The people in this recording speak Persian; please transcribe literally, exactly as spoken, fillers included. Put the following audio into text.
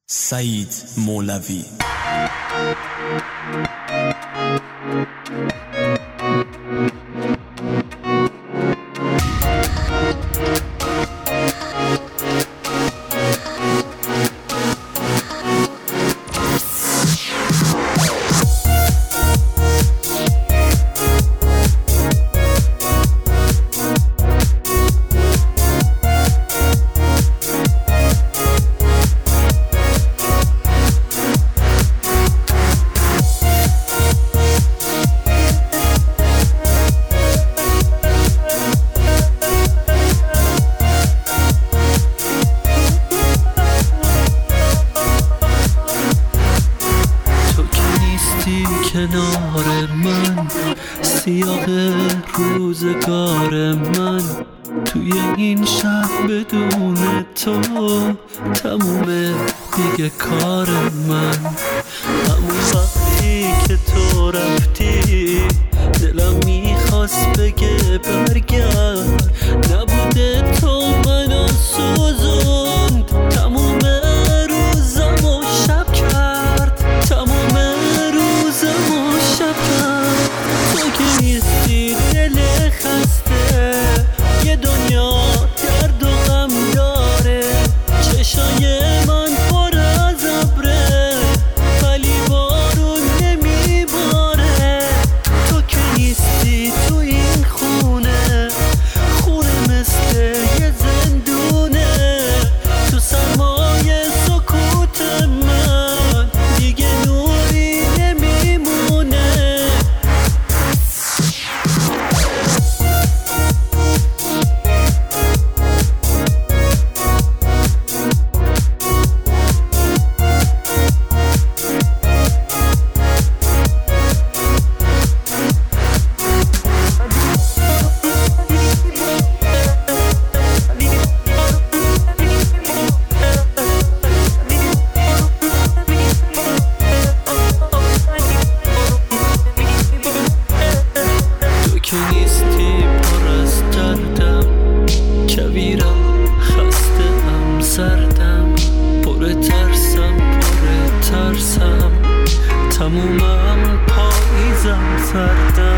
سعید مولوی. کنار من سیاق روزگار من، توی این شهر بدون تو تمومه دیگه کار من. همون وقتی که تو رفتی دلم میخواست بگه برگرد، نبوده تو منو سوزوند، تموم روزم و شب کرد، تموم روزم و شب کرد. تو که نیستی دل خسته یه دنیا درد و غم داره، چشای من پر از ابره ولی بارون نمیباره. تو که نیستی تو این خونه، خونه مثل یه زندونه، تو سرمایه سکوت من دیگه نوری نمیمونه. که نیستی پر از دردم، کویرم خسته‌ام سردم، پر ترسم پر ترسم، تمومم پاییزم سردم.